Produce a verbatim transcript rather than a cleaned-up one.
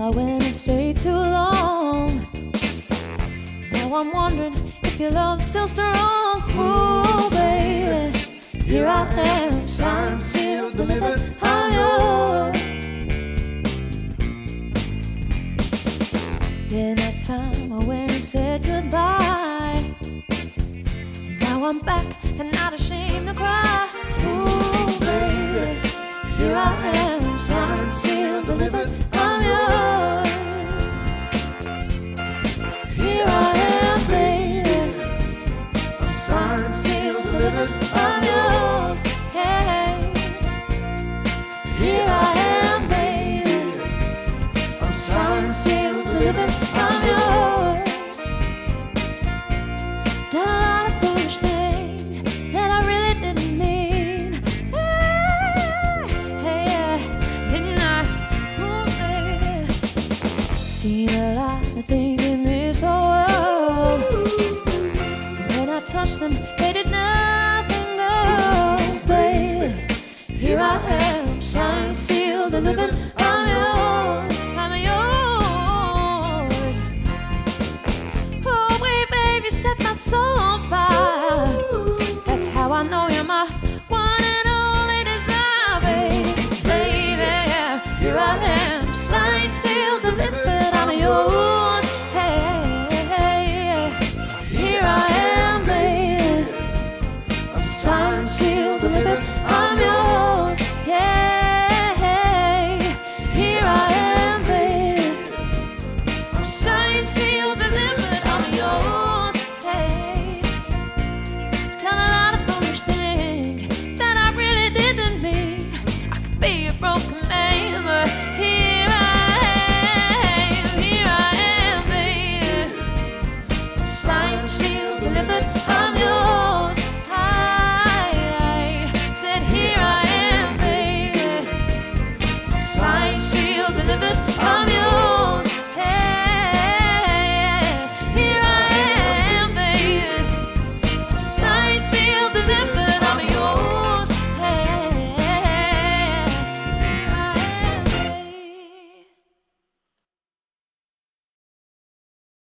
I went and stayed too long. Now I'm wondering if your love's still strong. Oh, baby, here I am, signed, sealed, delivered, I'm yours. In that time I went and said goodbye. Now I'm back and not ashamed to cry. Oh, baby, here I am, signed, sealed, delivered, I'm yours. Here I am, baby, I'm signed, sealed, delivered, I'm yours. Hey, here I am, baby, I'm signed, sealed, delivered, I'm yours. Done a lot of foolish things that I really didn't mean. Hey, hey, didn't I? Oh, baby. Seen a lot of things in this whole world. When I touched them, they did nothing good, baby. Here I am, signed, sealed, delivered, I'm yours. I'm yours. Oh, wait, baby, set my soul on fire. That's how I know you're my one and only desire, baby. Baby, yeah, here I am, signed, sealed, delivered, I'm yours. Hey, hey, hey, here I am, baby, I'm signed, sealed, delivered, I'm